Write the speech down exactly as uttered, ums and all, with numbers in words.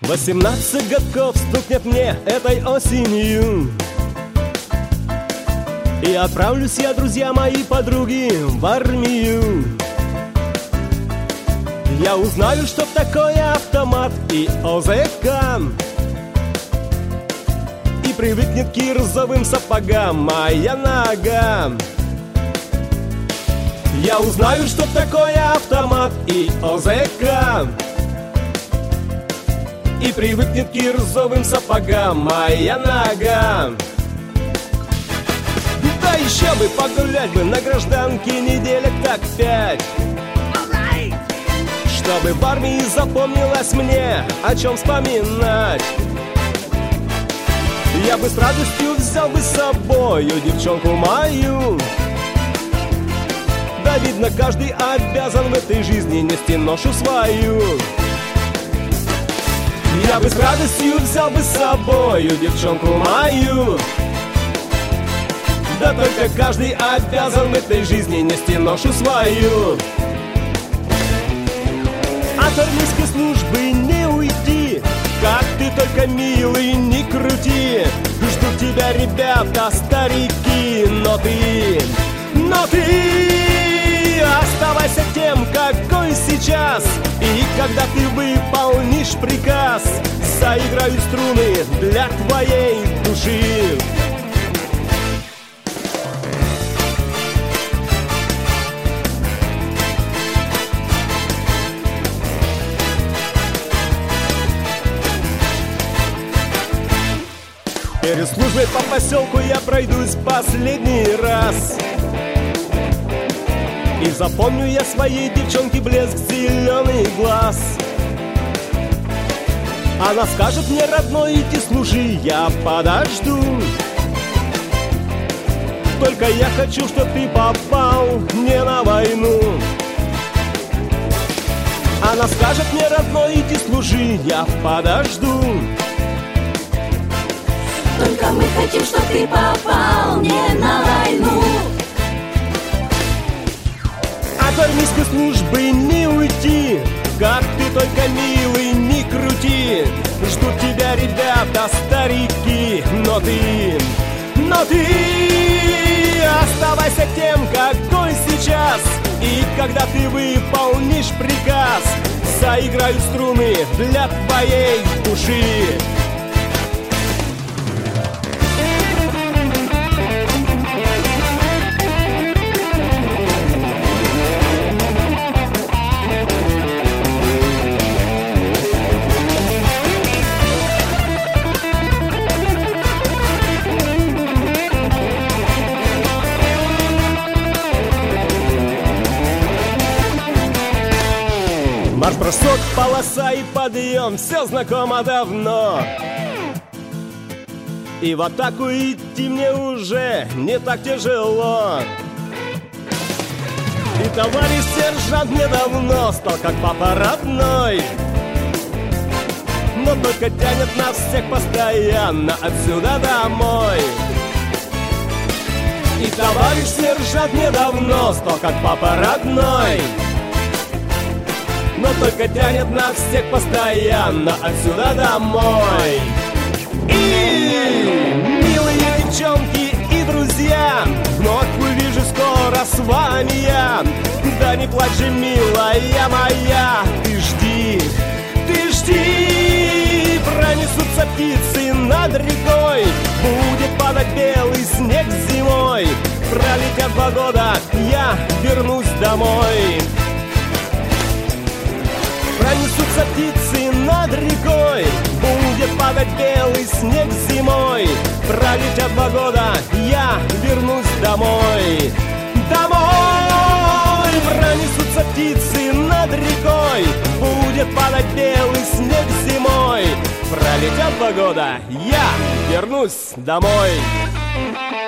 Восемнадцать годков стукнет мне этой осенью, и отправлюсь я, друзья мои, подруги, в армию. Я узнаю, что такое автомат и ОЗК, и привыкнет к кирзовым сапогам моя нога. Я узнаю, что такое автомат и ОЗК, и привыкнет к кирзовым сапогам моя нога. Да еще бы погулять бы на гражданке неделек так пять, чтобы в армии запомнилось мне, о чем вспоминать. Я бы с радостью взял бы с собою девчонку мою. Да, видно, каждый обязан в этой жизни нести ношу свою. Я бы с радостью взял бы с собою девчонку мою. Да только каждый обязан в этой жизни нести ношу свою. От армейской службы не уйти, как ты только, милый, не крути. Ждут тебя ребята, старики, но ты, но ты оставайся тем, какой сейчас. И когда ты выполнишь приказ, заиграю струны для твоей души. Перед службой по поселку я пройдусь последний раз, и запомню я своей девчонке блеск зеленый глаз. Она скажет мне: родной, иди служи, я подожду. Только я хочу, чтоб ты попал не на войну. Она скажет мне: родной, иди служи, я подожду. Только мы хотим, чтоб ты попал не на войну. От армейской службы не уйти, как ты только, милый, не крути. Ждут тебя ребята, старики, но ты, но ты оставайся тем, какой сейчас. И когда ты выполнишь приказ, заиграю струны для твоей души. Марш-бросок, полоса и подъем, все знакомо давно. И в атаку идти мне уже не так тяжело. И товарищ сержант мне давно стал как папа родной, но только тянет нас всех постоянно отсюда домой. И товарищ сержант мне давно стал как папа родной, но только тянет нас всех постоянно отсюда домой. И, милые девчонки и друзья, вновь увижу скоро с вами я. Да не плачь же, милая моя, ты жди, ты жди. Пронесутся птицы над рекой, будет падать белый снег зимой. Пролетят два года, я вернусь домой. Пронесутся птицы над рекой, будет падать белый снег зимой. Пролетят два года, я вернусь домой. Домой! Пронесутся птицы над рекой, будет падать белый снег зимой. Пролетят два года, я вернусь домой.